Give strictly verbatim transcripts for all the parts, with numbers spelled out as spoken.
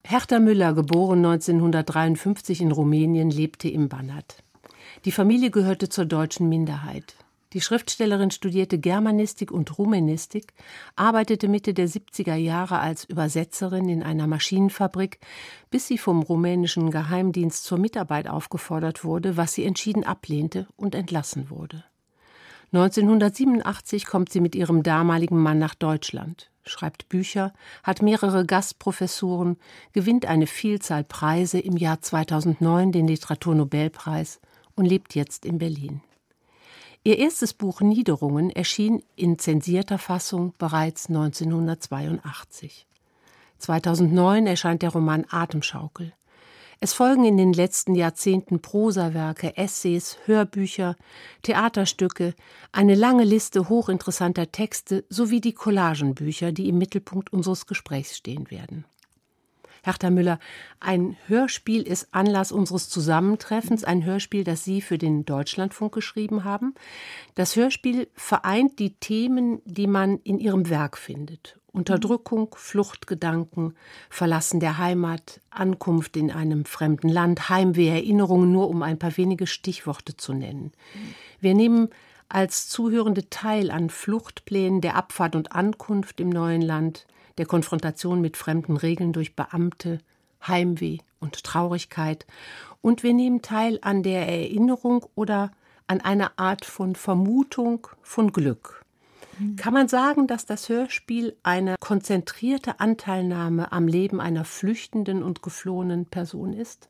Herta Müller, geboren neunzehnhundertdreiundfünfzig in Rumänien, lebte im Banat. Die Familie gehörte zur deutschen Minderheit. Die Schriftstellerin studierte Germanistik und Rumänistik, arbeitete Mitte der siebziger Jahre als Übersetzerin in einer Maschinenfabrik, bis sie vom rumänischen Geheimdienst zur Mitarbeit aufgefordert wurde, was sie entschieden ablehnte und entlassen wurde. neunzehnhundertsiebenundachtzig kommt sie mit ihrem damaligen Mann nach Deutschland, schreibt Bücher, hat mehrere Gastprofessuren, gewinnt eine Vielzahl Preise, im Jahr zweitausendneun den Literaturnobelpreis und lebt jetzt in Berlin. Ihr erstes Buch Niederungen erschien in zensierter Fassung bereits neunzehnhundertzweiundachtzig. zweitausendneun erscheint der Roman Atemschaukel. Es folgen in den letzten Jahrzehnten Prosawerke, Essays, Hörbücher, Theaterstücke, eine lange Liste hochinteressanter Texte sowie die Collagenbücher, die im Mittelpunkt unseres Gesprächs stehen werden. Herta Müller, ein Hörspiel ist Anlass unseres Zusammentreffens, ein Hörspiel, das Sie für den Deutschlandfunk geschrieben haben. Das Hörspiel vereint die Themen, die man in Ihrem Werk findet. Unterdrückung, Fluchtgedanken, Verlassen der Heimat, Ankunft in einem fremden Land, Heimweh, Erinnerungen, nur um ein paar wenige Stichworte zu nennen. Wir nehmen als Zuhörende teil an Fluchtplänen der Abfahrt und Ankunft im neuen Land, der Konfrontation mit fremden Regeln durch Beamte, Heimweh und Traurigkeit. Und wir nehmen teil an der Erinnerung oder an einer Art von Vermutung von Glück. Mhm. Kann man sagen, dass das Hörspiel eine konzentrierte Anteilnahme am Leben einer flüchtenden und geflohenen Person ist?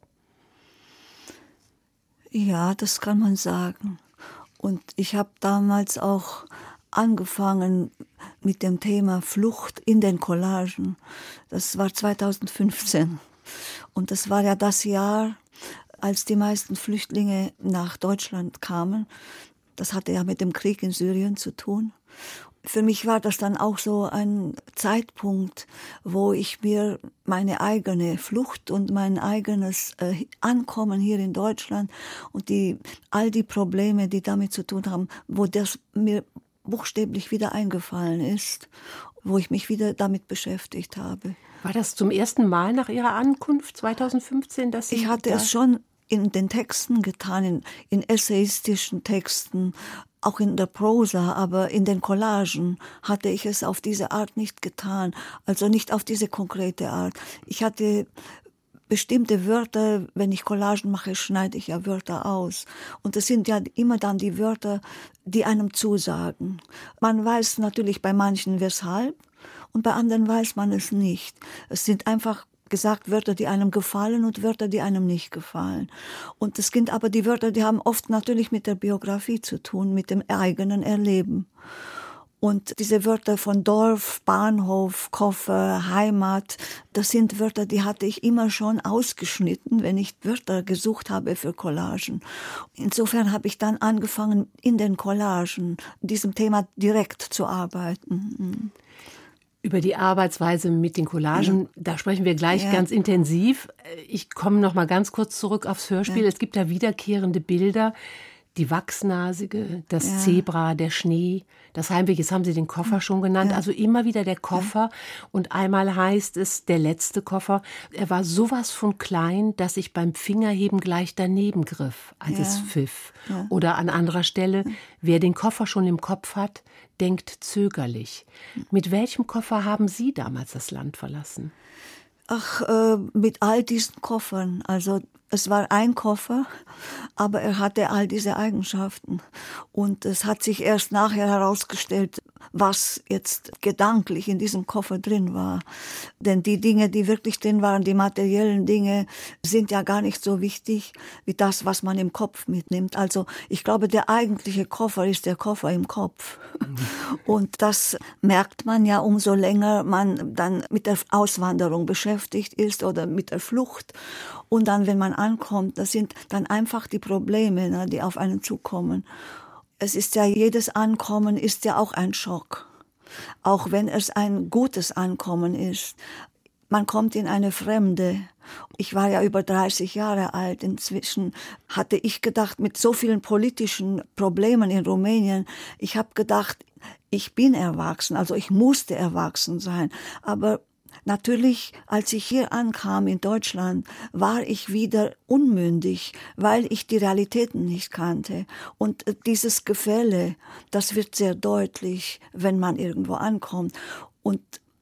Ja, das kann man sagen. Und ich habe damals auch angefangen mit dem Thema Flucht in den Collagen. Das war zweitausendfünfzehn. Und das war ja das Jahr, als die meisten Flüchtlinge nach Deutschland kamen. Das hatte ja mit dem Krieg in Syrien zu tun. Für mich war das dann auch so ein Zeitpunkt, wo ich mir meine eigene Flucht und mein eigenes äh, Ankommen hier in Deutschland und die all die Probleme, die damit zu tun haben, wo das mir buchstäblich wieder eingefallen ist, wo ich mich wieder damit beschäftigt habe. War das zum ersten Mal nach Ihrer Ankunft zweitausendfünfzehn, dass Sie Ich hatte da es schon in den Texten getan, in, in essayistischen Texten, auch in der Prosa, aber in den Collagen hatte ich es auf diese Art nicht getan, also nicht auf diese konkrete Art. Ich hatte bestimmte Wörter, wenn ich Collagen mache, schneide ich ja Wörter aus. Und das sind ja immer dann die Wörter, die einem zusagen. Man weiß natürlich bei manchen weshalb und bei anderen weiß man es nicht. Es sind einfach gesagt Wörter, die einem gefallen und Wörter, die einem nicht gefallen. Und es sind aber die Wörter, die haben oft natürlich mit der Biografie zu tun, mit dem eigenen Erleben. Und diese Wörter von Dorf, Bahnhof, Koffer, Heimat, das sind Wörter, die hatte ich immer schon ausgeschnitten, wenn ich Wörter gesucht habe für Collagen. Insofern habe ich dann angefangen, in den Collagen diesem Thema direkt zu arbeiten. Über die Arbeitsweise mit den Collagen, ja. Da sprechen wir gleich ja. ganz intensiv. Ich komme noch mal ganz kurz zurück aufs Hörspiel. Ja. Es gibt da wiederkehrende Bilder. Die Wachsnasige, das ja. Zebra, der Schnee, das Heimweh, jetzt haben Sie den Koffer schon genannt, ja. also immer wieder der Koffer. Ja. Und einmal heißt es, der letzte Koffer, er war sowas von klein, dass ich beim Fingerheben gleich daneben griff, als ja. es pfiff. Ja. Oder an anderer Stelle, wer den Koffer schon im Kopf hat, denkt zögerlich. Mit welchem Koffer haben Sie damals das Land verlassen? Ach, äh, mit all diesen Koffern, also es war ein Koffer, aber er hatte all diese Eigenschaften. Und es hat sich erst nachher herausgestellt, was jetzt gedanklich in diesem Koffer drin war. Denn die Dinge, die wirklich drin waren, die materiellen Dinge, sind ja gar nicht so wichtig wie das, was man im Kopf mitnimmt. Also ich glaube, der eigentliche Koffer ist der Koffer im Kopf. Und das merkt man ja, umso länger man dann mit der Auswanderung beschäftigt ist oder mit der Flucht. Und dann, wenn man ankommt, das sind dann einfach die Probleme, ne, die auf einen zukommen. Es ist ja, jedes Ankommen ist ja auch ein Schock. Auch wenn es ein gutes Ankommen ist. Man kommt in eine Fremde. Ich war ja über dreißig Jahre alt. Inzwischen hatte ich gedacht, mit so vielen politischen Problemen in Rumänien, ich habe gedacht, ich bin erwachsen, also ich musste erwachsen sein. Aber Natürlich, als ich hier ankam in Deutschland, war ich wieder unmündig, weil ich die Realitäten nicht kannte. Und dieses Gefälle, das wird sehr deutlich, wenn man irgendwo ankommt. Und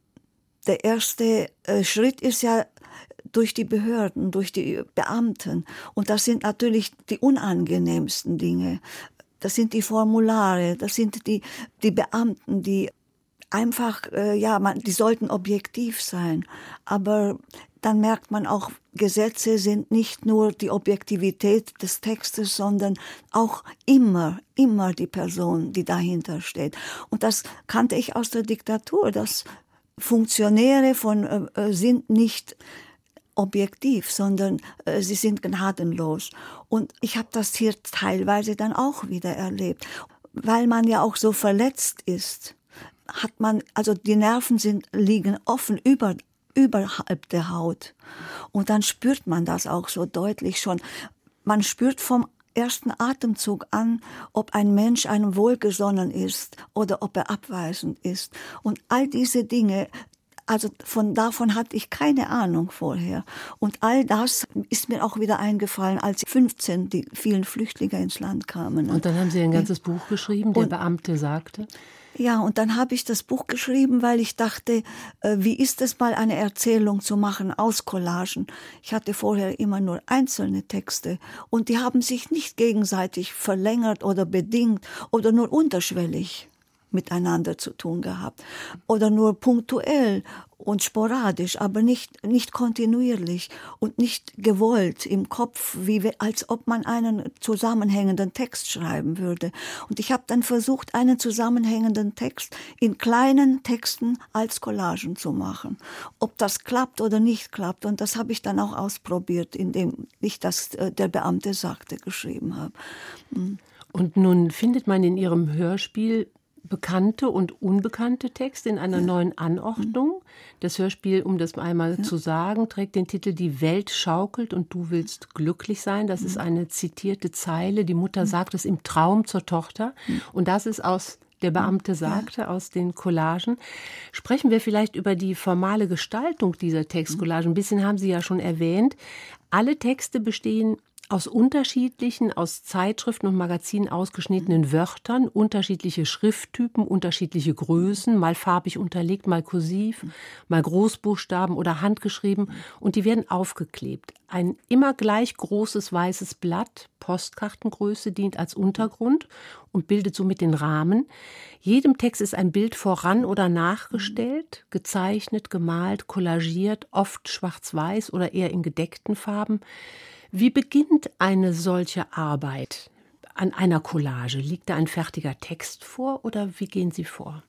der erste Schritt ist ja durch die Behörden, durch die Beamten. Und das sind natürlich die unangenehmsten Dinge. Das sind die Formulare, das sind die, die Beamten, die einfach, äh, ja, man, die sollten objektiv sein. Aber dann merkt man auch, Gesetze sind nicht nur die Objektivität des Textes, sondern auch immer, immer die Person, die dahinter steht. Und das kannte ich aus der Diktatur, dass Funktionäre von, äh, sind nicht objektiv, sondern äh, sie sind gnadenlos. Und ich habe das hier teilweise dann auch wieder erlebt. Weil man ja auch so verletzt ist, hat man, also die Nerven sind, liegen offen über, überhalb der Haut. Und dann spürt man das auch so deutlich schon. Man spürt vom ersten Atemzug an, ob ein Mensch einem wohlgesonnen ist oder ob er abweisend ist. Und all diese Dinge, also von davon hatte ich keine Ahnung vorher. Und all das ist mir auch wieder eingefallen, als fünfzehn die vielen Flüchtlinge ins Land kamen. Und dann haben Sie ein ganzes Buch geschrieben, Der und, Beamte sagte? Ja, und dann habe ich das Buch geschrieben, weil ich dachte, äh, wie ist es mal, eine Erzählung zu machen aus Collagen. Ich hatte vorher immer nur einzelne Texte und die haben sich nicht gegenseitig verlängert oder bedingt oder nur unterschwellig miteinander zu tun gehabt oder nur punktuell und sporadisch, aber nicht nicht kontinuierlich und nicht gewollt im Kopf, wie als ob man einen zusammenhängenden Text schreiben würde. Und ich habe dann versucht, einen zusammenhängenden Text in kleinen Texten als Collagen zu machen. Ob das klappt oder nicht klappt, und das habe ich dann auch ausprobiert, indem ich das Der Beamte sagte geschrieben habe. Mhm. Und nun findet man in Ihrem Hörspiel bekannte und unbekannte Texte in einer ja. neuen Anordnung. Das Hörspiel, um das einmal ja. zu sagen, trägt den Titel Die Welt schaukelt und du willst glücklich sein. Das mhm. ist eine zitierte Zeile. Die Mutter mhm. sagt es im Traum zur Tochter. Mhm. Und das ist aus Der Beamte sagte, ja. aus den Collagen. Sprechen wir vielleicht über die formale Gestaltung dieser Textcollagen. Ein bisschen haben Sie ja schon erwähnt. Alle Texte bestehen aus unterschiedlichen, aus Zeitschriften und Magazinen ausgeschnittenen Wörtern, unterschiedliche Schrifttypen, unterschiedliche Größen, mal farbig unterlegt, mal kursiv, mal Großbuchstaben oder handgeschrieben, und die werden aufgeklebt. Ein immer gleich großes weißes Blatt, Postkartengröße, dient als Untergrund und bildet somit den Rahmen. Jedem Text ist ein Bild voran oder nachgestellt, gezeichnet, gemalt, kollagiert, oft schwarz-weiß oder eher in gedeckten Farben. Wie beginnt eine solche Arbeit an einer Collage? Liegt da ein fertiger Text vor oder wie gehen Sie vor?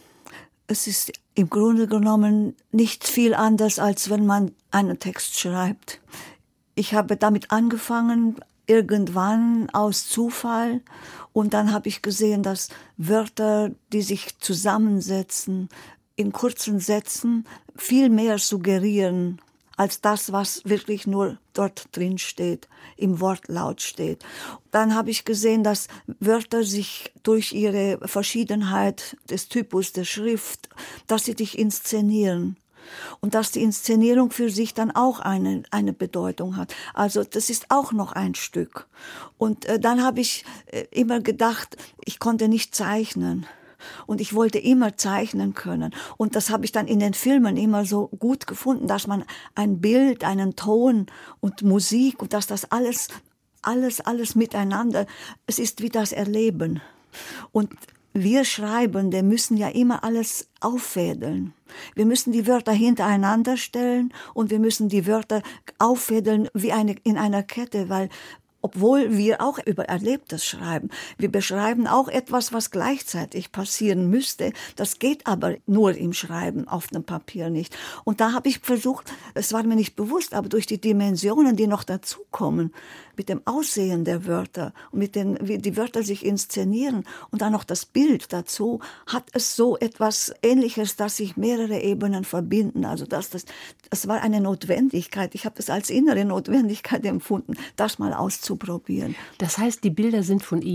Es ist im Grunde genommen nicht viel anders, als wenn man einen Text schreibt. Ich habe damit angefangen, irgendwann aus Zufall, und dann habe ich gesehen, dass Wörter, die sich zusammensetzen, in kurzen Sätzen viel mehr suggerieren als das, was wirklich nur dort drin steht, im Wortlaut steht. Dann habe ich gesehen, dass Wörter sich durch ihre Verschiedenheit des Typus der Schrift, dass sie dich inszenieren. Und dass die Inszenierung für sich dann auch eine, eine Bedeutung hat. Also das ist auch noch ein Stück. Und äh, dann habe ich äh, immer gedacht, ich konnte nicht zeichnen. Und ich wollte immer zeichnen können. Und das habe ich dann in den Filmen immer so gut gefunden, dass man ein Bild, einen Ton und Musik und dass das alles, alles, alles miteinander, es ist wie das Erleben. Und wir Schreibende müssen ja immer alles auffädeln. Wir müssen die Wörter hintereinander stellen und wir müssen die Wörter auffädeln wie eine, in einer Kette, weil obwohl wir auch über Erlebtes schreiben. Wir beschreiben auch etwas, was gleichzeitig passieren müsste. Das geht aber nur im Schreiben, auf dem Papier nicht. Und da habe ich versucht, es war mir nicht bewusst, aber durch die Dimensionen, die noch dazukommen, mit dem Aussehen der Wörter und mit den, wie die Wörter sich inszenieren und dann noch das Bild dazu, hat es so etwas Ähnliches, dass sich mehrere Ebenen verbinden. Also das, das, das war eine Notwendigkeit. Ich habe das als innere Notwendigkeit empfunden, das mal auszuprobieren. Das heißt, die Bilder sind von Ihnen?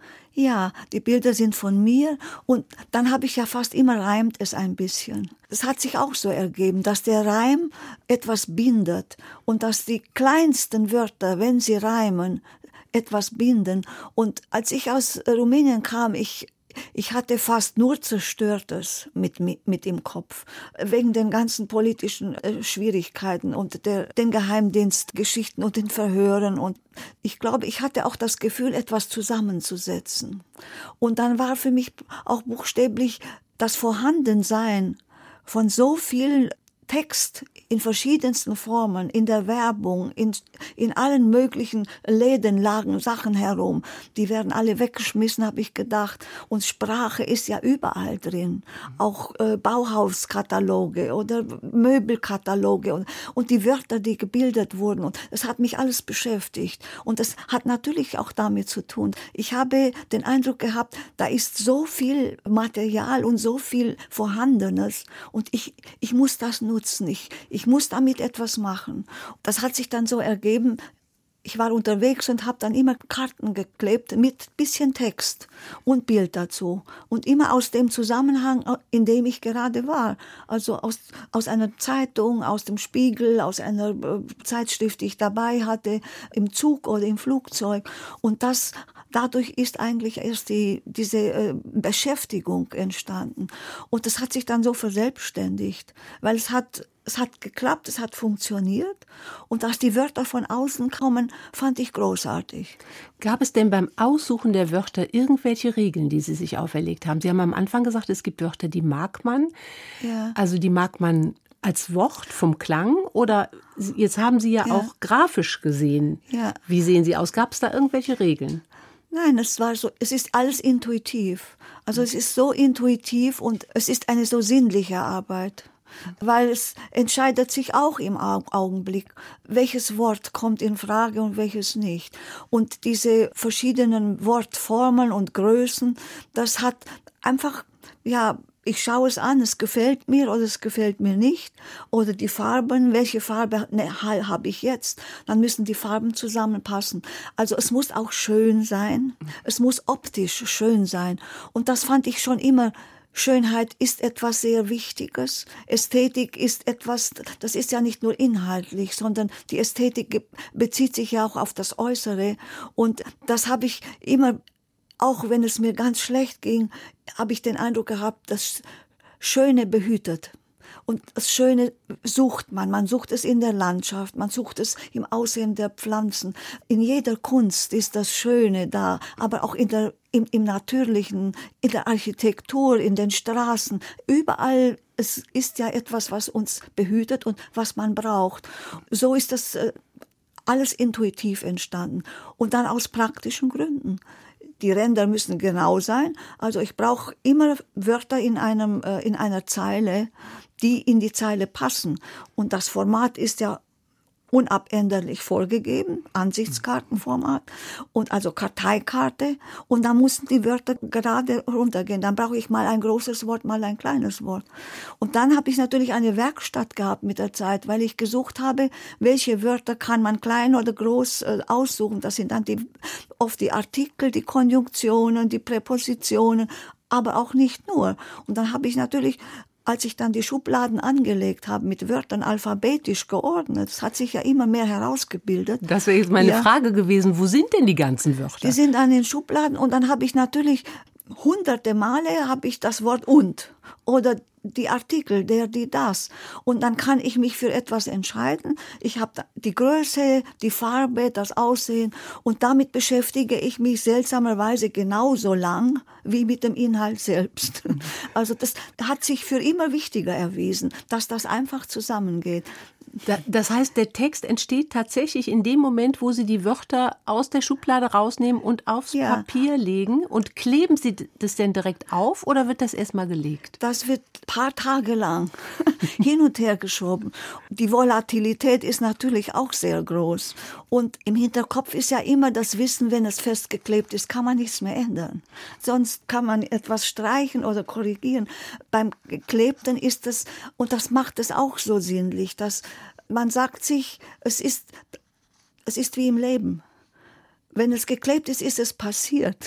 Ja, die Bilder sind von mir und dann habe ich ja fast immer reimt es ein bisschen. Es hat sich auch so ergeben, dass der Reim etwas bindet und dass die kleinsten Wörter, wenn sie reimen, etwas binden. Und als ich aus Rumänien kam, ich Ich hatte fast nur Zerstörtes mit, mit, mit im Kopf, wegen den ganzen politischen äh, Schwierigkeiten und der, den Geheimdienstgeschichten und den Verhören. Und ich glaube, ich hatte auch das Gefühl, etwas zusammenzusetzen. Und dann war für mich auch buchstäblich das Vorhandensein von so viel Text in verschiedensten Formen, in der Werbung, in, in allen möglichen Läden lagen Sachen herum. Die werden alle weggeschmissen, habe ich gedacht. Und Sprache ist ja überall drin. Auch äh, Bauhauskataloge oder Möbelkataloge und, und die Wörter, die gebildet wurden. Und das hat mich alles beschäftigt. Und das hat natürlich auch damit zu tun. Ich habe den Eindruck gehabt, da ist so viel Material und so viel Vorhandenes. Und ich, ich muss das nutzen. Ich, ich muss damit etwas machen. Das hat sich dann so ergeben, ich war unterwegs und habe dann immer Karten geklebt mit bisschen Text und Bild dazu. Und immer aus dem Zusammenhang, in dem ich gerade war. Also aus, aus einer Zeitung, aus dem Spiegel, aus einer Zeitschrift, die ich dabei hatte, im Zug oder im Flugzeug. Und das Dadurch ist eigentlich erst die, diese äh, Beschäftigung entstanden. Und das hat sich dann so verselbstständigt, weil es hat, es hat geklappt, es hat funktioniert. Und dass die Wörter von außen kommen, fand ich großartig. Gab es denn beim Aussuchen der Wörter irgendwelche Regeln, die Sie sich auferlegt haben? Sie haben am Anfang gesagt, es gibt Wörter, die mag man. Ja. Also die mag man als Wort vom Klang, oder jetzt haben Sie ja, ja. auch grafisch gesehen. Ja. Wie sehen sie aus? Gab es da irgendwelche Regeln? Nein, es war so, es ist alles intuitiv. Also es ist so intuitiv und es ist eine so sinnliche Arbeit. Weil es entscheidet sich auch im Augenblick, welches Wort kommt in Frage und welches nicht. Und diese verschiedenen Wortformen und Größen, das hat einfach, ja, ich schaue es an, es gefällt mir oder es gefällt mir nicht. Oder die Farben, welche Farbe ne, habe ich jetzt? Dann müssen die Farben zusammenpassen. Also es muss auch schön sein. Es muss optisch schön sein. Und das fand ich schon immer. Schönheit ist etwas sehr Wichtiges. Ästhetik ist etwas, das ist ja nicht nur inhaltlich, sondern die Ästhetik bezieht sich ja auch auf das Äußere. Und das habe ich immer, auch wenn es mir ganz schlecht ging, habe ich den Eindruck gehabt, das Schöne behütet. Und das Schöne sucht man. Man sucht es in der Landschaft, man sucht es im Aussehen der Pflanzen. In jeder Kunst ist das Schöne da, aber auch in der, im, im Natürlichen, in der Architektur, in den Straßen. Überall, es ist ja etwas, was uns behütet und was man braucht. So ist das äh, alles intuitiv entstanden. Und dann aus praktischen Gründen. Die Ränder müssen genau sein. Also ich brauche immer Wörter in einem, äh, in einer Zeile, die in die Zeile passen. Und das Format ist ja unabänderlich vorgegeben, Ansichtskartenformat, und also Karteikarte. Und dann mussten die Wörter gerade runtergehen. Dann brauche ich mal ein großes Wort, mal ein kleines Wort. Und dann habe ich natürlich eine Werkstatt gehabt mit der Zeit, weil ich gesucht habe, welche Wörter kann man klein oder groß äh, aussuchen. Das sind dann die, oft die Artikel, die Konjunktionen, die Präpositionen, aber auch nicht nur. Und dann habe ich natürlich, als ich dann die Schubladen angelegt habe, mit Wörtern alphabetisch geordnet, das hat sich ja immer mehr herausgebildet. Das wäre jetzt meine ja. Frage gewesen, wo sind denn die ganzen Wörter? Die sind an den Schubladen und dann habe ich natürlich hunderte Male habe ich das Wort und oder die Artikel, der, die, das. Und dann kann ich mich für etwas entscheiden. Ich habe die Größe, die Farbe, das Aussehen und damit beschäftige ich mich seltsamerweise genauso lang wie mit dem Inhalt selbst. Also das hat sich für immer wichtiger erwiesen, dass das einfach zusammengeht. Das heißt, der Text entsteht tatsächlich in dem Moment, wo Sie die Wörter aus der Schublade rausnehmen und aufs ja. Papier legen. Und kleben Sie das denn direkt auf oder wird das erstmal gelegt? Das wird ein paar Tage lang hin und her geschoben. Die Volatilität ist natürlich auch sehr groß. Und im Hinterkopf ist ja immer das Wissen, wenn es festgeklebt ist, kann man nichts mehr ändern. Sonst kann man etwas streichen oder korrigieren. Beim Geklebten ist es, und das macht es auch so sinnlich, dass man sagt sich, es ist, es ist wie im Leben. wenn es geklebt ist, ist es passiert.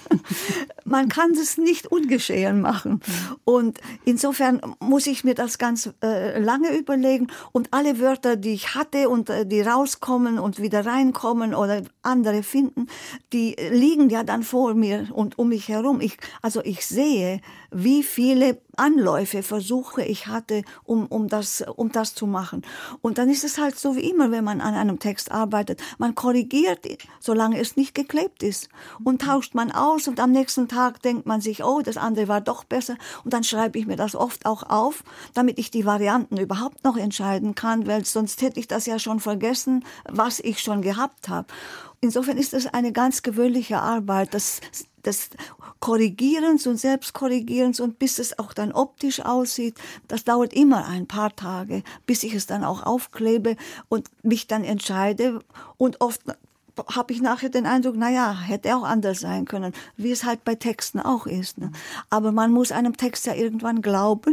Man kann es nicht ungeschehen machen. Und insofern muss ich mir das ganz äh, lange überlegen. Und alle Wörter, die ich hatte und äh, die rauskommen und wieder reinkommen oder andere finden, die liegen ja dann vor mir und um mich herum. Ich, also ich sehe, wie viele Anläufe, Versuche ich hatte, um, um, das, um das zu machen. Und dann ist es halt so wie immer, wenn man an einem Text arbeitet. Man korrigiert, solange es nicht geklebt ist. Und tauscht man aus und am nächsten Tag denkt man sich, oh, das andere war doch besser. Und dann schreibe ich mir das oft auch auf, damit ich die Varianten überhaupt noch entscheiden kann, weil sonst hätte ich das ja schon vergessen, was ich schon gehabt habe. Insofern ist das eine ganz gewöhnliche Arbeit, das, des Korrigierens und Selbstkorrigierens und bis es auch dann optisch aussieht, das dauert immer ein paar Tage, bis ich es dann auch aufklebe und mich dann entscheide. Und oft habe ich nachher den Eindruck, naja, hätte auch anders sein können, wie es halt bei Texten auch ist. Ne? Aber man muss einem Text ja irgendwann glauben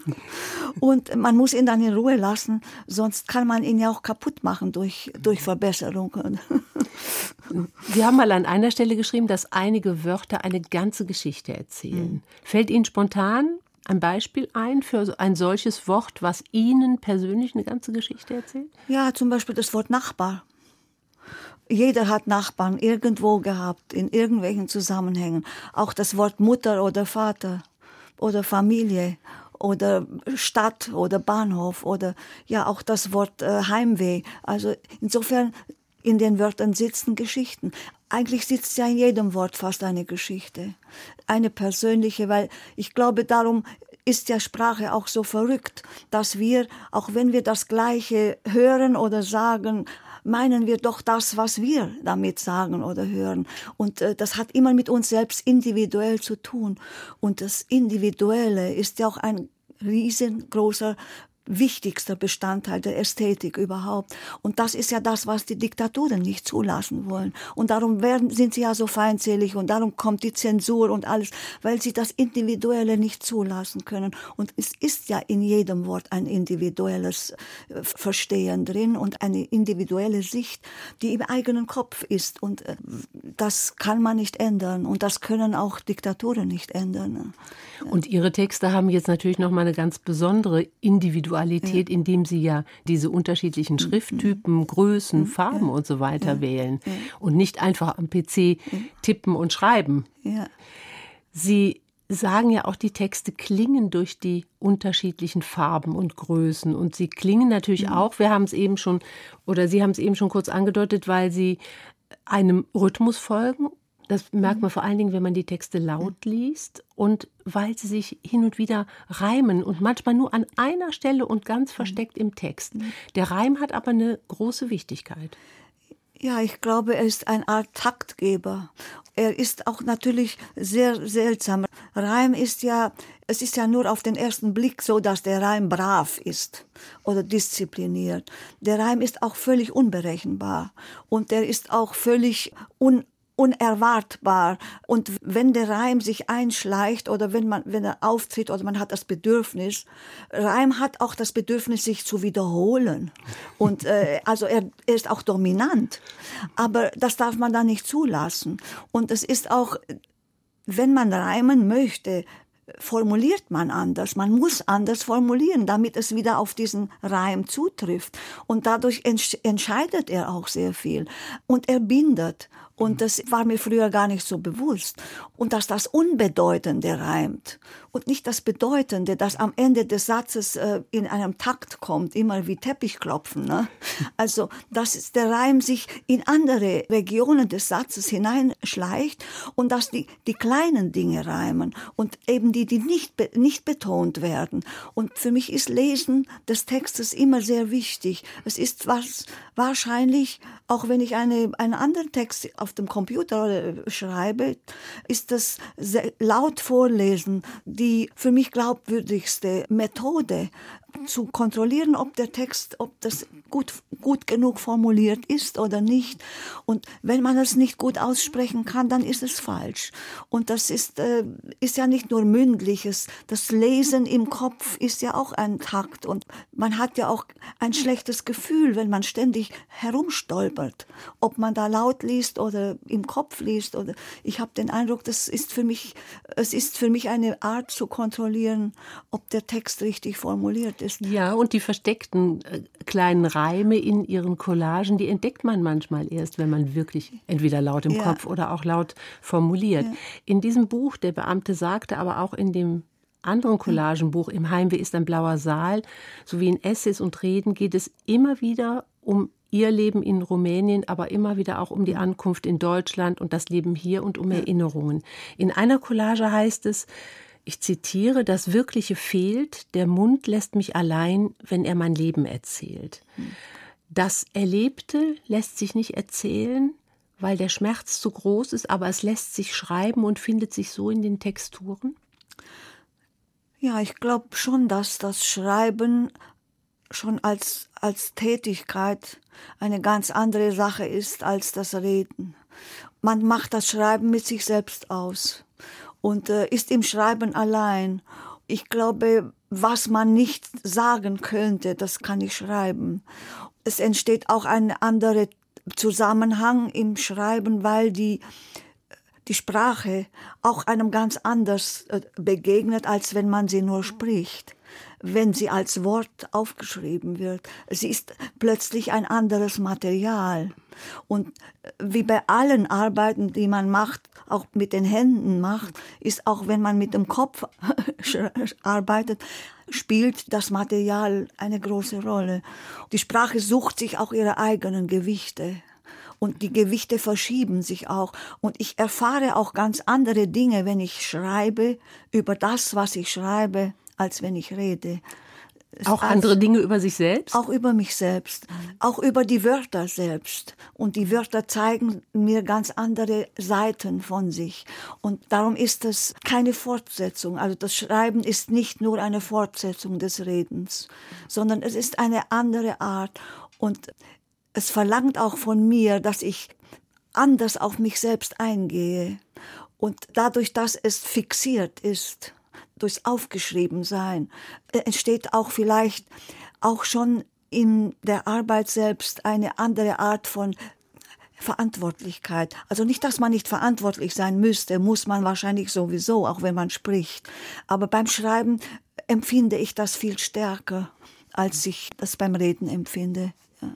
und man muss ihn dann in Ruhe lassen, sonst kann man ihn ja auch kaputt machen durch, durch Verbesserungen. Sie haben mal an einer Stelle geschrieben, dass einige Wörter eine ganze Geschichte erzählen. Mhm. Fällt Ihnen spontan ein Beispiel ein für ein solches Wort, was Ihnen persönlich eine ganze Geschichte erzählt? Ja, zum Beispiel das Wort Nachbar. Jeder hat Nachbarn irgendwo gehabt, in irgendwelchen Zusammenhängen. Auch das Wort Mutter oder Vater oder Familie oder Stadt oder Bahnhof oder ja auch das Wort äh, Heimweh. Also insofern in den Wörtern sitzen Geschichten. Eigentlich sitzt ja in jedem Wort fast eine Geschichte, eine persönliche, weil ich glaube, darum ist ja Sprache auch so verrückt, dass wir, auch wenn wir das Gleiche hören oder sagen, meinen wir doch das, was wir damit sagen oder hören. Und äh, das hat immer mit uns selbst individuell zu tun. Und das Individuelle ist ja auch ein riesengroßer wichtigster Bestandteil der Ästhetik überhaupt. Und das ist ja das, was die Diktaturen nicht zulassen wollen. Und darum werden, sind sie ja so feindselig und darum kommt die Zensur und alles, weil sie das Individuelle nicht zulassen können. Und es ist ja in jedem Wort ein individuelles Verstehen drin und eine individuelle Sicht, die im eigenen Kopf ist. Und das kann man nicht ändern. Und das können auch Diktaturen nicht ändern. Und Ihre Texte haben jetzt natürlich noch mal eine ganz besondere Individualität, ja. indem Sie ja diese unterschiedlichen Schrifttypen, Größen, Farben ja. und so weiter ja. wählen ja. und nicht einfach am P C ja. tippen und schreiben. Ja. Sie sagen ja auch, die Texte klingen durch die unterschiedlichen Farben und Größen und sie klingen natürlich mhm. auch, wir haben es eben schon, oder Sie haben es eben schon kurz angedeutet, weil sie einem Rhythmus folgen. Das merkt man vor allen Dingen, wenn man die Texte laut liest und weil sie sich hin und wieder reimen und manchmal nur an einer Stelle und ganz versteckt im Text. Der Reim hat aber eine große Wichtigkeit. Ja, ich glaube, er ist eine Art Taktgeber. Er ist auch natürlich sehr seltsam. Reim ist ja, es ist ja nur auf den ersten Blick so, dass der Reim brav ist oder diszipliniert. Der Reim ist auch völlig unberechenbar und der ist auch völlig un unerwartbar. Und wenn der Reim sich einschleicht oder wenn man, wenn er auftritt oder man hat das Bedürfnis, Reim hat auch das Bedürfnis, sich zu wiederholen. Und äh, also er, er ist auch dominant. Aber das darf man dann nicht zulassen. Und es ist auch, wenn man reimen möchte, formuliert man anders. Man muss anders formulieren, damit es wieder auf diesen Reim zutrifft. Und dadurch entsch- entscheidet er auch sehr viel. Und er bindet. Und das war mir früher gar nicht so bewusst. Und dass das Unbedeutende reimt und nicht das Bedeutende, das am Ende des Satzes äh, in einem Takt kommt, immer wie Teppichklopfen. Ne? Also, dass ist der Reim sich in andere Regionen des Satzes hineinschleicht und dass die, die kleinen Dinge reimen und eben die, die nicht, be- nicht betont werden. Und für mich ist Lesen des Textes immer sehr wichtig. Es ist was wahrscheinlich, auch wenn ich eine, einen anderen Text auf dem Computer schreibe, ist das laut vorlesen die für mich glaubwürdigste Methode. zu kontrollieren, ob der Text, ob das gut, gut genug formuliert ist oder nicht. Und wenn man es nicht gut aussprechen kann, dann ist es falsch. Und das ist, äh, ist ja nicht nur mündliches. Das Lesen im Kopf ist ja auch ein Takt. Und man hat ja auch ein schlechtes Gefühl, wenn man ständig herumstolpert. Ob man da laut liest oder im Kopf liest. Oder ich habe den Eindruck, das ist für mich, es ist für mich eine Art zu kontrollieren, ob der Text richtig formuliert ist. Ja, und die versteckten äh, kleinen Reime in ihren Collagen, die entdeckt man manchmal erst, wenn man wirklich entweder laut im ja. Kopf oder auch laut formuliert. Ja. In diesem Buch, der Beamte sagte, aber auch in dem anderen Collagenbuch, Im Heimweh ist ein blauer Saal, sowie in Essays und Reden geht es immer wieder um ihr Leben in Rumänien, aber immer wieder auch um die Ankunft in Deutschland und das Leben hier und um Erinnerungen. In einer Collage heißt es, ich zitiere, das Wirkliche fehlt, der Mund lässt mich allein, wenn er mein Leben erzählt. Das Erlebte lässt sich nicht erzählen, weil der Schmerz zu groß ist, aber es lässt sich schreiben und findet sich so in den Texturen? Ja, ich glaube schon, dass das Schreiben schon als, als Tätigkeit eine ganz andere Sache ist als das Reden. Man macht das Schreiben mit sich selbst aus. Und äh, ist im Schreiben allein. Ich glaube, was man nicht sagen könnte, das kann ich schreiben. Es entsteht auch ein anderer Zusammenhang im Schreiben, weil die, die Sprache auch einem ganz anders äh, begegnet, als wenn man sie nur spricht. Wenn sie als Wort aufgeschrieben wird. Sie ist plötzlich ein anderes Material. Und wie bei allen Arbeiten, die man macht, auch mit den Händen macht, ist auch, wenn man mit dem Kopf arbeitet, spielt das Material eine große Rolle. Die Sprache sucht sich auch ihre eigenen Gewichte. Und die Gewichte verschieben sich auch. Und ich erfahre auch ganz andere Dinge, wenn ich schreibe, über das, was ich schreibe, als wenn ich rede. Auch andere Dinge über sich selbst? Auch über mich selbst. Auch über die Wörter selbst. Und die Wörter zeigen mir ganz andere Seiten von sich. Und darum ist es keine Fortsetzung. Also das Schreiben ist nicht nur eine Fortsetzung des Redens, sondern es ist eine andere Art. Und es verlangt auch von mir, dass ich anders auf mich selbst eingehe. Und dadurch, dass es fixiert ist, durchs Aufgeschriebensein, entsteht auch vielleicht auch schon in der Arbeit selbst eine andere Art von Verantwortlichkeit. Also nicht, dass man nicht verantwortlich sein müsste, muss man wahrscheinlich sowieso, auch wenn man spricht. Aber beim Schreiben empfinde ich das viel stärker, als ich das beim Reden empfinde. Ja.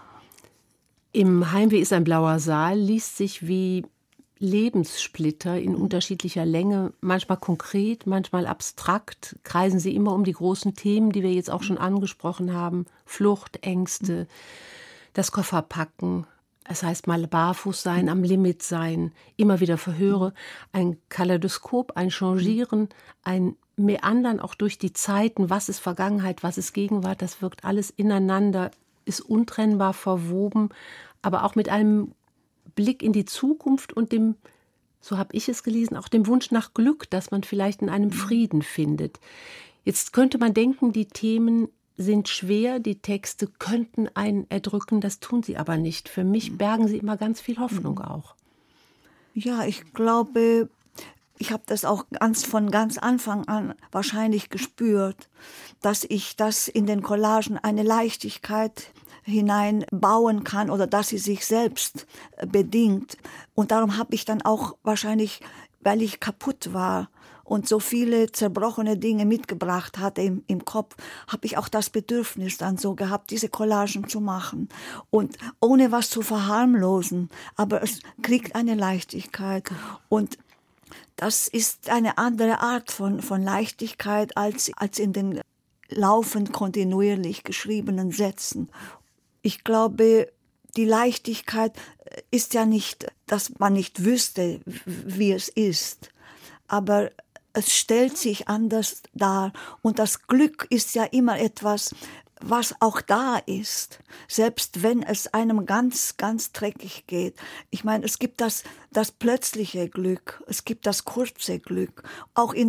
Im Heimweh ist ein blauer Saal liest sich wie Lebenssplitter in unterschiedlicher Länge, manchmal konkret, manchmal abstrakt, kreisen sie immer um die großen Themen, die wir jetzt auch schon angesprochen haben. Flucht, Ängste, das Kofferpacken, es heißt mal barfuß sein, am Limit sein, immer wieder Verhöre, ein Kaleidoskop, ein Changieren, ein Meandern auch durch die Zeiten, was ist Vergangenheit, was ist Gegenwart, das wirkt alles ineinander, ist untrennbar verwoben, aber auch mit einem Blick in die Zukunft und dem, so habe ich es gelesen, auch dem Wunsch nach Glück, dass man vielleicht in einem Frieden findet. Jetzt könnte man denken, die Themen sind schwer, die Texte könnten einen erdrücken, das tun sie aber nicht. Für mich bergen sie immer ganz viel Hoffnung auch. Ja, ich glaube, ich habe das auch ganz von ganz Anfang an wahrscheinlich gespürt, dass ich das in den Collagen eine Leichtigkeit hineinbauen kann oder dass sie sich selbst bedingt. Und darum habe ich dann auch wahrscheinlich, weil ich kaputt war und so viele zerbrochene Dinge mitgebracht hatte im, im Kopf, habe ich auch das Bedürfnis dann so gehabt, diese Collagen zu machen. Und ohne was zu verharmlosen, aber es kriegt eine Leichtigkeit. Und das ist eine andere Art von, von Leichtigkeit als, als in den laufend kontinuierlich geschriebenen Sätzen. Ich glaube, die Leichtigkeit ist ja nicht, dass man nicht wüsste, wie es ist, aber es stellt sich anders dar. Und das Glück ist ja immer etwas, was auch da ist, selbst wenn es einem ganz, ganz dreckig geht. Ich meine, es gibt das, das plötzliche Glück, es gibt das kurze Glück, auch in den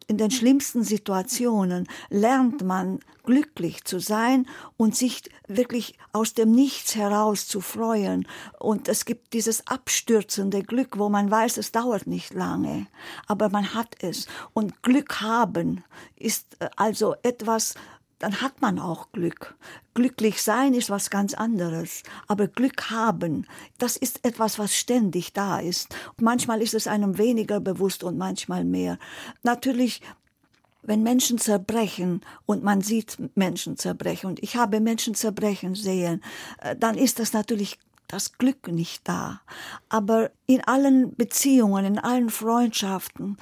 in den schlimmsten Situationen lernt man glücklich zu sein und sich wirklich aus dem Nichts heraus zu freuen. Und es gibt dieses abstürzende Glück, wo man weiß, es dauert nicht lange, aber man hat es. Und Glück haben ist also etwas, dann hat man auch Glück. Glücklich sein ist was ganz anderes, aber Glück haben, das ist etwas, was ständig da ist. Und manchmal ist es einem weniger bewusst und manchmal mehr. Natürlich, wenn Menschen zerbrechen und man sieht Menschen zerbrechen und ich habe Menschen zerbrechen sehen, dann ist das natürlich das Glück nicht da. Aber in allen Beziehungen, in allen Freundschaften,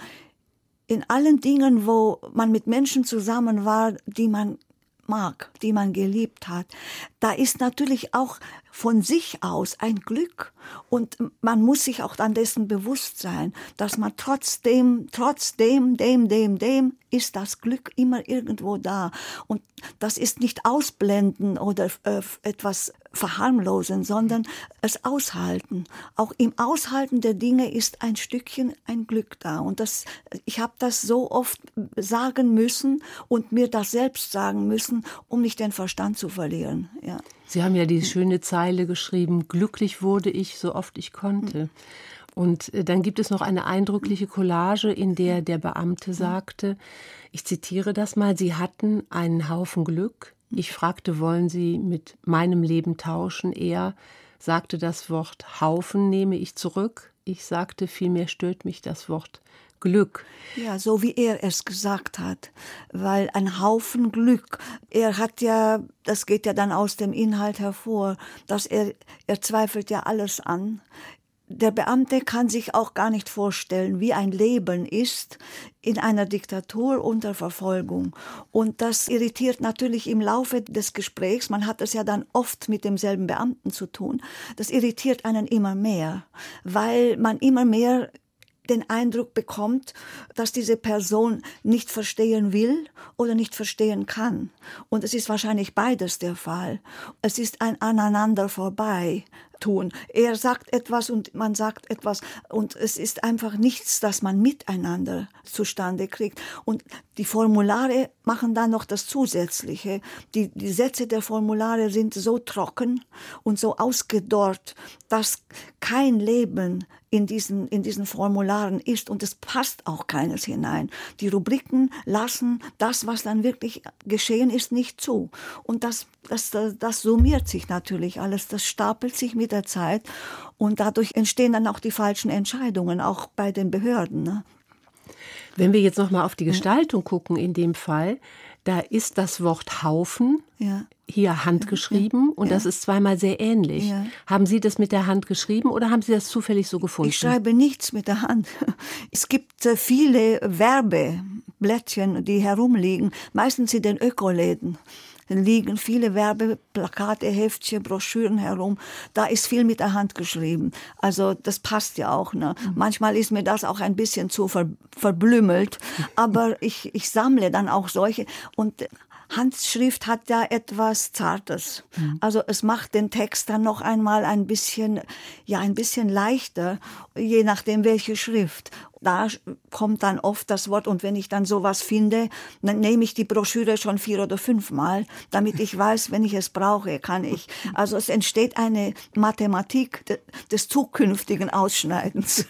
in allen Dingen, wo man mit Menschen zusammen war, die man mag, die man geliebt hat, da ist natürlich auch von sich aus ein Glück. Und man muss sich auch an dessen bewusst sein, dass man trotzdem, trotzdem, dem, dem, dem, ist das Glück immer irgendwo da. Und das ist nicht ausblenden oder äh, etwas verharmlosen, sondern es aushalten. Auch im Aushalten der Dinge ist ein Stückchen ein Glück da. Und das, ich habe das so oft sagen müssen und mir das selbst sagen müssen, um nicht den Verstand zu verlieren. Ja. Sie haben ja die schöne Zeile geschrieben, glücklich wurde ich, so oft ich konnte. Und dann gibt es noch eine eindrückliche Collage, in der der Beamte sagte, ich zitiere das mal, Sie hatten einen Haufen Glück. Ich fragte, wollen Sie mit meinem Leben tauschen? Er sagte das Wort Haufen nehme ich zurück. Ich sagte, vielmehr stört mich das Wort Glück. Ja, so wie er es gesagt hat, weil ein Haufen Glück, er hat ja, das geht ja dann aus dem Inhalt hervor, dass er, er zweifelt ja alles an. Der Beamte kann sich auch gar nicht vorstellen, wie ein Leben ist in einer Diktatur unter Verfolgung. Und das irritiert natürlich im Laufe des Gesprächs, man hat es ja dann oft mit demselben Beamten zu tun, das irritiert einen immer mehr, weil man immer mehr den Eindruck bekommt, dass diese Person nicht verstehen will oder nicht verstehen kann. Und es ist wahrscheinlich beides der Fall. Es ist ein Aneinander vorbei tun. Er sagt etwas und man sagt etwas und es ist einfach nichts, das man miteinander zustande kriegt. Und die Formulare machen dann noch das Zusätzliche. Die, die Sätze der Formulare sind so trocken und so ausgedorrt, dass kein Leben in diesen, in diesen Formularen ist und es passt auch keines hinein. Die Rubriken lassen das, was dann wirklich geschehen ist, nicht zu. Und das, das, das, das summiert sich natürlich alles, das stapelt sich mit der Zeit und dadurch entstehen dann auch die falschen Entscheidungen, auch bei den Behörden. Ne? Wenn wir jetzt noch mal auf die Gestaltung gucken in dem Fall, da ist das Wort Haufen ja. hier handgeschrieben ja. und ja. das ist zweimal sehr ähnlich. Ja. Haben Sie das mit der Hand geschrieben oder haben Sie das zufällig so gefunden? Ich schreibe nichts mit der Hand. Es gibt viele Werbeblättchen, die herumliegen, meistens in den Ökoläden. Da liegen viele Werbeplakate, Heftchen, Broschüren herum. Da ist viel mit der Hand geschrieben. Also das passt ja auch. Ne? Mhm. Manchmal ist mir das auch ein bisschen zu ver, verblümmelt. Aber ich, ich sammle dann auch solche. Und Handschrift hat ja etwas Zartes. Mhm. Also es macht den Text dann noch einmal ein bisschen, ja, ein bisschen leichter, je nachdem welche Schrift. Da kommt dann oft das Wort und wenn ich dann sowas finde, dann nehme ich die Broschüre schon vier oder fünfmal, damit ich weiß, wenn ich es brauche, kann ich. Also es entsteht eine Mathematik de, des zukünftigen Ausschneidens.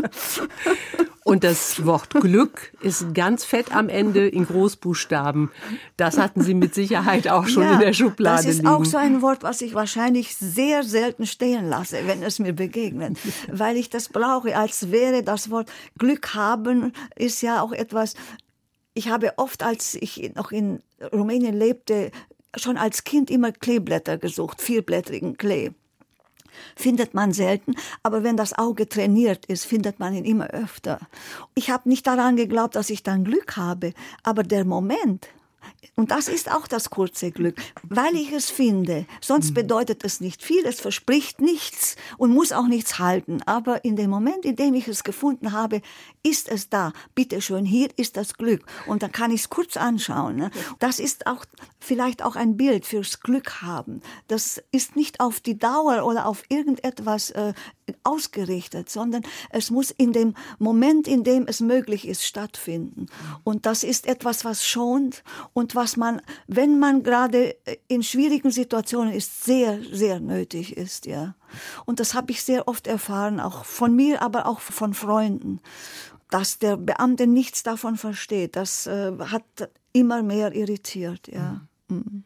Und das Wort Glück ist ganz fett am Ende in Großbuchstaben. Das hatten Sie mit Sicherheit auch schon ja, in der Schublade liegen. Das ist liegen. Auch so ein Wort, was ich wahrscheinlich sehr selten stehen lasse, wenn es mir begegnet. Weil ich das brauche, als wäre das Wort Glück haben, ist ja auch etwas, ich habe oft, als ich noch in Rumänien lebte, schon als Kind immer Kleeblätter gesucht, vierblättrigen Klee. Findet man selten, aber wenn das Auge trainiert ist, findet man ihn immer öfter. Ich habe nicht daran geglaubt, dass ich dann Glück habe, aber der Moment, und das ist auch das kurze Glück, weil ich es finde. Sonst bedeutet es nicht viel, es verspricht nichts und muss auch nichts halten. Aber in dem Moment, in dem ich es gefunden habe, ist es da. Bitte schön, hier ist das Glück. Und dann kann ich es kurz anschauen. Ne? Das ist auch vielleicht auch ein Bild fürs Glück haben. Das ist nicht auf die Dauer oder auf irgendetwas äh, ausgerichtet, sondern es muss in dem Moment, in dem es möglich ist, stattfinden. Und das ist etwas, was schont und was man, wenn man gerade in schwierigen Situationen ist, sehr, sehr nötig ist, ja. Und das habe ich sehr oft erfahren, auch von mir, aber auch von Freunden, dass der Beamte nichts davon versteht. Das äh, hat immer mehr irritiert, ja. Mhm.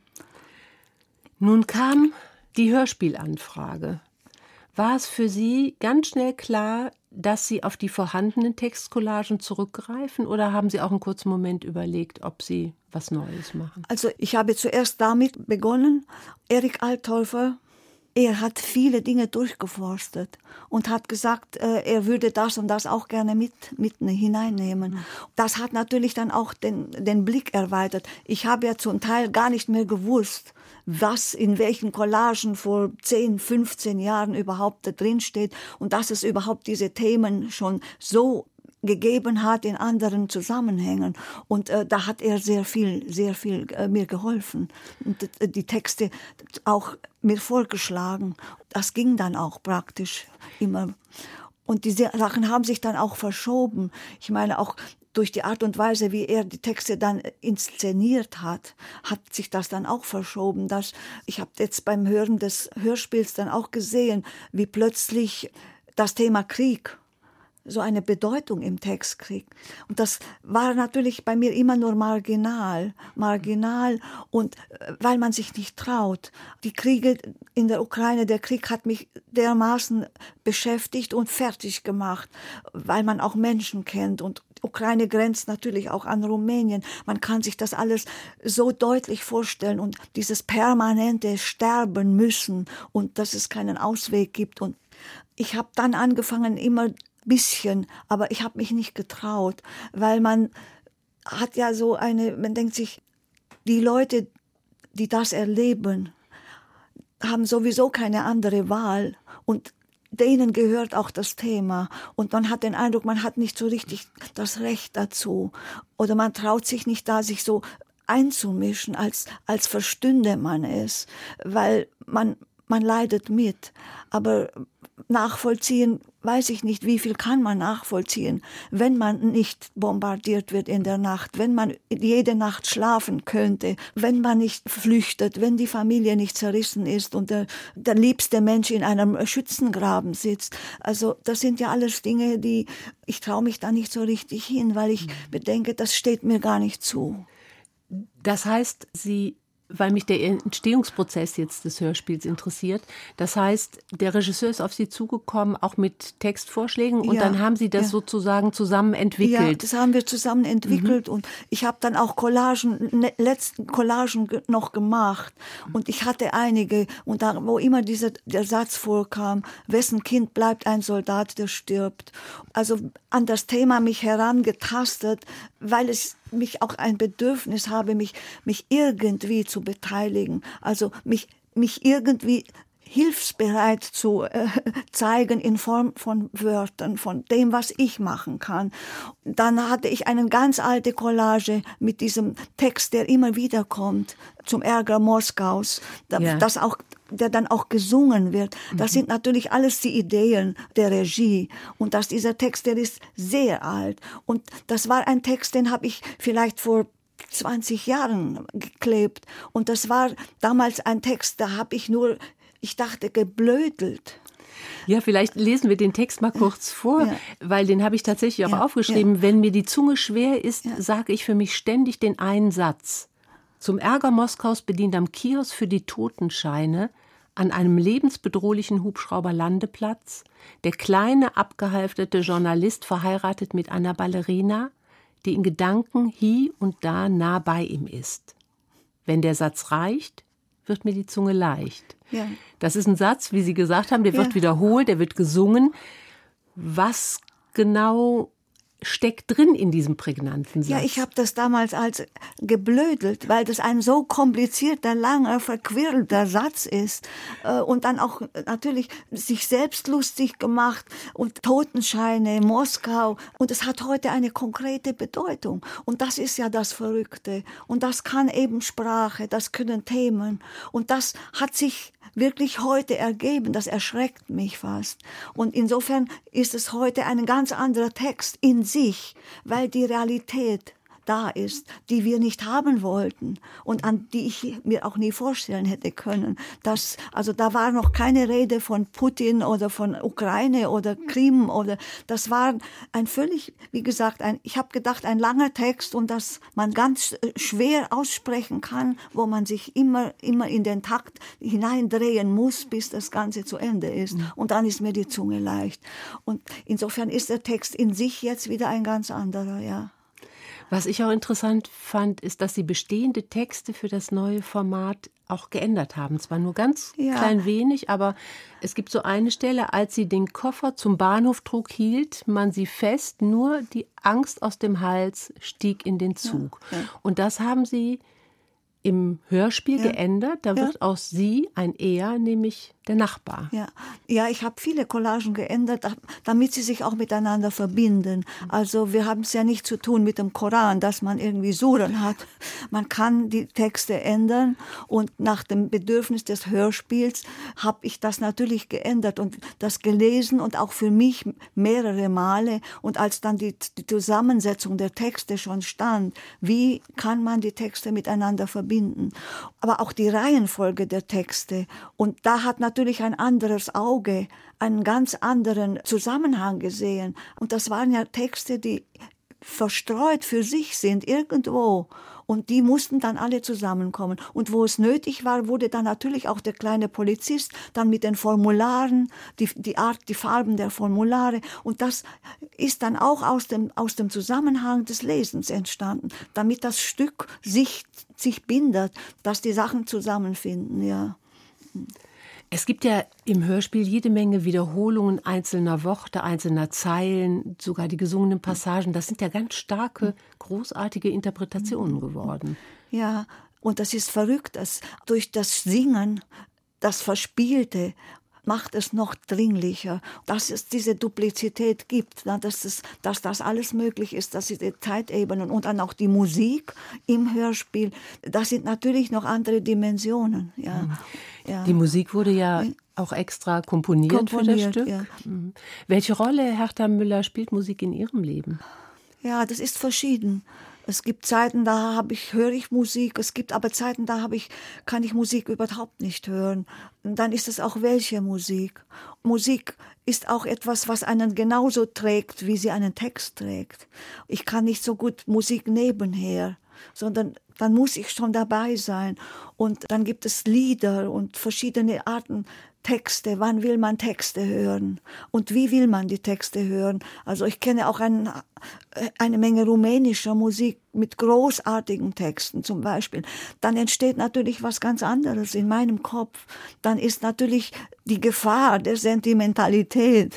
Nun kam die Hörspielanfrage. War es für Sie ganz schnell klar, dass Sie auf die vorhandenen Textcollagen zurückgreifen, oder haben Sie auch einen kurzen Moment überlegt, ob Sie was Neues machen? Also ich habe zuerst damit begonnen. Erik Altorfer, er hat viele Dinge durchgeforstet und hat gesagt, er würde das und das auch gerne mit, mit hineinnehmen. Das hat natürlich dann auch den, den Blick erweitert. Ich habe ja zum Teil gar nicht mehr gewusst, was in welchen Collagen vor zehn, fünfzehn Jahren überhaupt da drin steht und dass es überhaupt diese Themen schon so gegeben hat in anderen Zusammenhängen. Und äh, da hat er sehr viel, sehr viel äh, mir geholfen. Und äh, die Texte auch mir vorgeschlagen. Das ging dann auch praktisch immer. Und diese Sachen haben sich dann auch verschoben. Ich meine, auch durch die Art und Weise, wie er die Texte dann inszeniert hat, hat sich das dann auch verschoben. Das, ich habe jetzt beim Hören des Hörspiels dann auch gesehen, wie plötzlich das Thema Krieg so eine Bedeutung im Text kriegt. Und das war natürlich bei mir immer nur marginal, marginal und weil man sich nicht traut. Die Kriege in der Ukraine, der Krieg hat mich dermaßen beschäftigt und fertig gemacht, weil man auch Menschen kennt und Ukraine grenzt natürlich auch an Rumänien. Man kann sich das alles so deutlich vorstellen und dieses permanente Sterben müssen und dass es keinen Ausweg gibt. Und ich habe dann angefangen, immer bisschen, aber ich habe mich nicht getraut, weil man hat ja so eine, man denkt sich, die Leute, die das erleben, haben sowieso keine andere Wahl und denen gehört auch das Thema und man hat den Eindruck, man hat nicht so richtig das Recht dazu oder man traut sich nicht da, sich so einzumischen, als, als verstünde man es, weil man, man leidet mit, aber nachvollziehen, weiß ich nicht, wie viel kann man nachvollziehen, wenn man nicht bombardiert wird in der Nacht, wenn man jede Nacht schlafen könnte, wenn man nicht flüchtet, wenn die Familie nicht zerrissen ist und der, der liebste Mensch in einem Schützengraben sitzt. Also das sind ja alles Dinge, die, ich traue mich da nicht so richtig hin, weil ich bedenke, das steht mir gar nicht zu. Das heißt, Sie, weil mich der Entstehungsprozess jetzt des Hörspiels interessiert. Das heißt, der Regisseur ist auf Sie zugekommen, auch mit Textvorschlägen, und ja, dann haben Sie das ja. sozusagen zusammen entwickelt. Ja, das haben wir zusammen entwickelt, mhm. und ich habe dann auch Collagen, letzten Collagen noch gemacht und ich hatte einige, und da, wo immer dieser, der Satz vorkam, wessen Kind bleibt ein Soldat, der stirbt. Also an das Thema mich herangetastet, weil es mich auch ein Bedürfnis habe, mich, mich irgendwie zu beteiligen, also mich, mich irgendwie hilfsbereit zu äh, zeigen in Form von Wörtern, von dem, was ich machen kann. Dann hatte ich eine ganz alte Collage mit diesem Text, der immer wieder kommt, zum Ärger Moskaus, ja. das auch, der dann auch gesungen wird. Das mhm. sind natürlich alles die Ideen der Regie. Und dass dieser Text, der ist sehr alt. Und das war ein Text, den habe ich vielleicht vor zwanzig Jahren geklebt. Und das war damals ein Text, da habe ich nur, ich dachte, geblödelt. Ja, vielleicht lesen wir den Text mal kurz vor, ja. weil den habe ich tatsächlich auch ja, aufgeschrieben. Ja. Wenn mir die Zunge schwer ist, ja. sage ich für mich ständig den einen Satz. Zum Ärger Moskaus bedient am Kiosk für die Totenscheine an einem lebensbedrohlichen Hubschrauberlandeplatz der kleine, abgehalfterte Journalist verheiratet mit einer Ballerina, die in Gedanken hie und da nah bei ihm ist. Wenn der Satz reicht, wird mir die Zunge leicht. Ja. Das ist ein Satz, wie Sie gesagt haben, der ja. wird wiederholt, der wird gesungen. Was genau steckt drin in diesem prägnanten Satz? Ja, ich habe das damals als geblödelt, weil das ein so komplizierter, langer, verquirlter Satz ist. Und dann auch natürlich sich selbst lustig gemacht und Totenscheine, Moskau. Und es hat heute eine konkrete Bedeutung. Und das ist ja das Verrückte. Und das kann eben Sprache, das können Themen. Und das hat sich wirklich heute ergeben. Das erschreckt mich fast. Und insofern ist es heute ein ganz anderer Text in sich, weil die Realität da ist, die wir nicht haben wollten und an die ich mir auch nie vorstellen hätte können. Das, also da war noch keine Rede von Putin oder von Ukraine oder Krim oder das war ein völlig, wie gesagt, ein, ich habe gedacht, ein langer Text und dass man ganz schwer aussprechen kann, wo man sich immer, immer in den Takt hineindrehen muss, bis das Ganze zu Ende ist. Mhm. Und dann ist mir die Zunge leicht. Und insofern ist der Text in sich jetzt wieder ein ganz anderer, ja. Was ich auch interessant fand, ist, dass Sie bestehende Texte für das neue Format auch geändert haben. Zwar nur ganz ja. klein wenig, aber es gibt so eine Stelle, als sie den Koffer zum Bahnhof trug, hielt man sie fest, nur die Angst aus dem Hals stieg in den Zug. Ja, ja. Und das haben Sie im Hörspiel ja. geändert. Da wird ja. aus Sie ein Er, nämlich der Nachbar. Ja, ja, ich habe viele Collagen geändert, damit sie sich auch miteinander verbinden. Also wir haben es ja nicht zu tun mit dem Koran, dass man irgendwie Suren hat. Man kann die Texte ändern und nach dem Bedürfnis des Hörspiels habe ich das natürlich geändert und das gelesen und auch für mich mehrere Male. Und als dann die, die Zusammensetzung der Texte schon stand, wie kann man die Texte miteinander verbinden? Aber auch die Reihenfolge der Texte. Und da hat natürlich natürlich ein anderes Auge, einen ganz anderen Zusammenhang gesehen. Und das waren ja Texte, die verstreut für sich sind, irgendwo. Und die mussten dann alle zusammenkommen. Und wo es nötig war, wurde dann natürlich auch der kleine Polizist dann mit den Formularen, die, die Art, die Farben der Formulare. Und das ist dann auch aus dem, aus dem Zusammenhang des Lesens entstanden, damit das Stück sich, sich bindet, dass die Sachen zusammenfinden, ja. Es gibt ja im Hörspiel jede Menge Wiederholungen einzelner Worte, einzelner Zeilen, sogar die gesungenen Passagen. Das sind ja ganz starke, großartige Interpretationen geworden. Ja, und das ist verrückt, dass durch das Singen, das Verspielte, macht es noch dringlicher, dass es diese Duplizität gibt, dass, es, dass das alles möglich ist, dass die Zeitebenen und dann auch die Musik im Hörspiel, das sind natürlich noch andere Dimensionen. Ja. Mhm. Ja. Die Musik wurde ja auch extra komponiert, komponiert für das Stück. Ja. Mhm. Welche Rolle, Hertha Müller, spielt Musik in Ihrem Leben? Ja, das ist verschieden. Es gibt Zeiten, da habe ich, höre ich Musik, es gibt aber Zeiten, da habe ich, kann ich Musik überhaupt nicht hören. Und dann ist es auch welche Musik. Musik ist auch etwas, was einen genauso trägt, wie sie einen Text trägt. Ich kann nicht so gut Musik nebenher, sondern dann muss ich schon dabei sein. Und dann gibt es Lieder und verschiedene Arten Texte. Wann will man Texte hören? Und wie will man die Texte hören? Also ich kenne auch ein, eine Menge rumänischer Musik mit großartigen Texten zum Beispiel. Dann entsteht natürlich was ganz anderes in meinem Kopf. Dann ist natürlich die Gefahr der Sentimentalität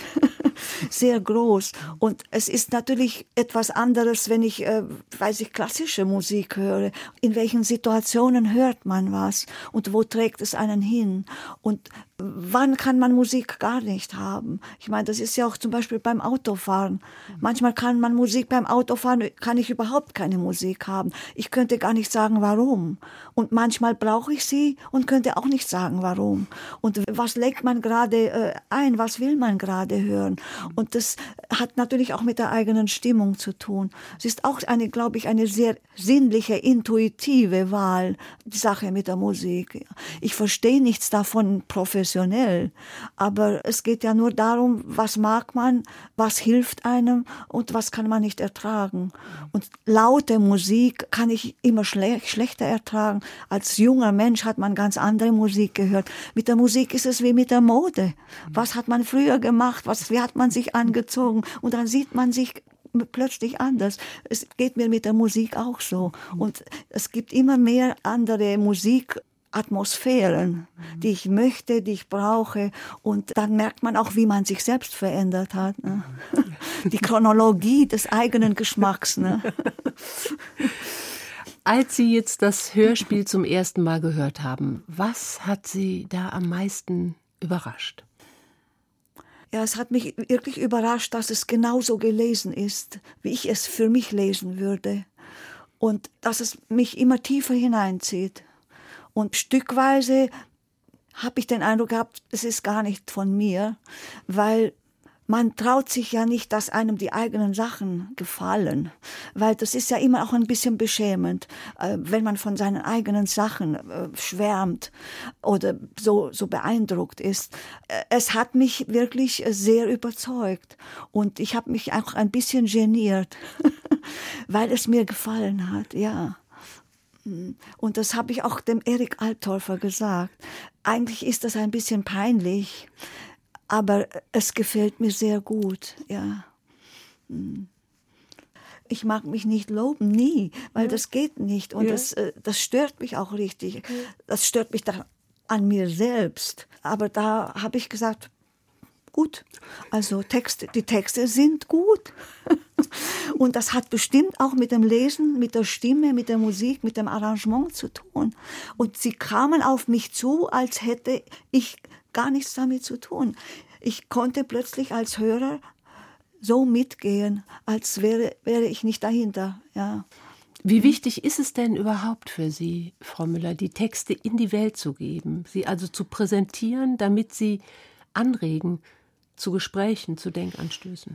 sehr groß. Und es ist natürlich etwas anderes, wenn ich, äh, weiß ich, klassische Musik höre. In welchen Situationen hört man was? Und wo trägt es einen hin? Und wann kann man Musik gar nicht haben? Ich meine, das ist ja auch zum Beispiel beim Autofahren. Manchmal kann man Musik beim Autofahren, kann ich überhaupt keine Musik haben. Ich könnte gar nicht sagen, warum. Und manchmal brauche ich sie und könnte auch nicht sagen, warum. Und was legt man gerade äh, ein? Was will man gerade hören? Und das hat natürlich auch mit der eigenen Stimmung zu tun. Es ist auch eine, glaube ich, eine sehr sinnliche, intuitive Wahl, die Sache mit der Musik. Ich verstehe nichts davon professionell, aber es geht ja nur darum, was mag man, was hilft einem und was kann man nicht ertragen. Und laute Musik kann ich immer schle- schlechter ertragen. Als junger Mensch hat man ganz andere Musik gehört. Mit der Musik ist es wie mit der Mode. Was hat man früher gemacht? Was, wie hat man sich angezogen? Und dann sieht man sich plötzlich anders. Es geht mir mit der Musik auch so. Und es gibt immer mehr andere Musikatmosphären, die ich möchte, die ich brauche. Und dann merkt man auch, wie man sich selbst verändert hat. Ne? die Chronologie des eigenen Geschmacks. Ne? Als Sie jetzt das Hörspiel zum ersten Mal gehört haben, was hat Sie da am meisten überrascht? Ja, es hat mich wirklich überrascht, dass es genauso gelesen ist, wie ich es für mich lesen würde. Und dass es mich immer tiefer hineinzieht. Und stückweise habe ich den Eindruck gehabt, es ist gar nicht von mir, weil man traut sich ja nicht, dass einem die eigenen Sachen gefallen, weil das ist ja immer auch ein bisschen beschämend, wenn man von seinen eigenen Sachen schwärmt oder so, so beeindruckt ist. Es hat mich wirklich sehr überzeugt und ich habe mich auch ein bisschen geniert, weil es mir gefallen hat, ja. Und das habe ich auch dem Erik Althofer gesagt. Eigentlich ist das ein bisschen peinlich, aber es gefällt mir sehr gut, ja. Ich mag mich nicht loben, nie, weil ja. das geht nicht. Und ja. das, das stört mich auch richtig. Ja. Das stört mich dann an mir selbst. Aber da habe ich gesagt, gut, also Texte, die Texte sind gut. Und das hat bestimmt auch mit dem Lesen, mit der Stimme, mit der Musik, mit dem Arrangement zu tun. Und sie kamen auf mich zu, als hätte ich gar nichts damit zu tun. Ich konnte plötzlich als Hörer so mitgehen, als wäre, wäre ich nicht dahinter. Ja. Wie wichtig ist es denn überhaupt für Sie, Frau Müller, die Texte in die Welt zu geben, sie also zu präsentieren, damit sie anregen zu Gesprächen, zu Denkanstößen?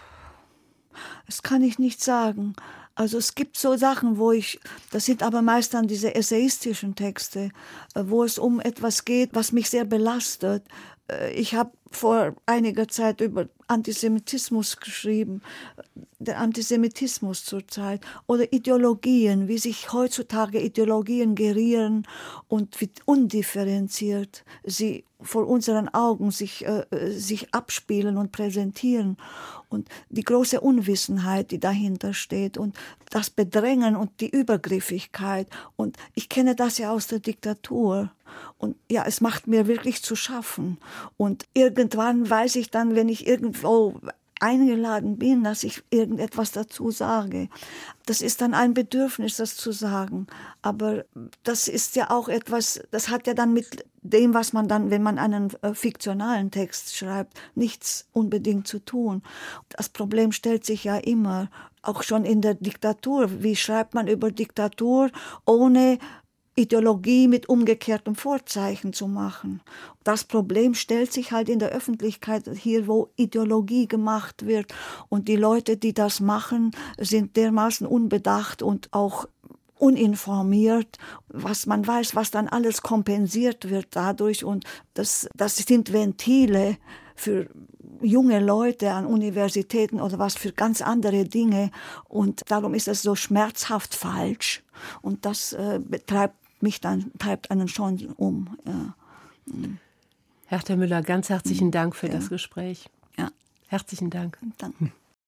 Das kann ich nicht sagen. Also es gibt so Sachen, wo ich, das sind aber meist dann diese essayistischen Texte, wo es um etwas geht, was mich sehr belastet. Ich habe vor einiger Zeit über Antisemitismus geschrieben, der Antisemitismus zurzeit, oder Ideologien, wie sich heutzutage Ideologien gerieren und wie undifferenziert sie vor unseren Augen sich, äh, sich abspielen und präsentieren. Und die große Unwissenheit, die dahinter steht und das Bedrängen und die Übergriffigkeit. Und ich kenne das ja aus der Diktatur. Und ja, es macht mir wirklich zu schaffen. Und irgendwann weiß ich dann, wenn ich irgendwo eingeladen bin, dass ich irgendetwas dazu sage. Das ist dann ein Bedürfnis, das zu sagen. Aber das ist ja auch etwas, das hat ja dann mit dem, was man dann, wenn man einen äh, fiktionalen Text schreibt, nichts unbedingt zu tun. Das Problem stellt sich ja immer, auch schon in der Diktatur. Wie schreibt man über Diktatur, ohne Ideologie mit umgekehrtem Vorzeichen zu machen? Das Problem stellt sich halt in der Öffentlichkeit hier, wo Ideologie gemacht wird. Und die Leute, die das machen, sind dermaßen unbedacht und auch uninformiert, was man weiß, was dann alles kompensiert wird dadurch. Und das, das sind Ventile für junge Leute an Universitäten oder was für ganz andere Dinge. Und darum ist es so schmerzhaft falsch. Und das äh, betreibt mich dann, treibt einen schon um. Ja. Hertha Müller, ganz herzlichen Dank für ja. das Gespräch. Ja. Herzlichen Dank. Danke.